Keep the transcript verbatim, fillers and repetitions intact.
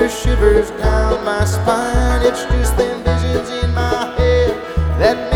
the shivers down my spine. It's just them visions in my head that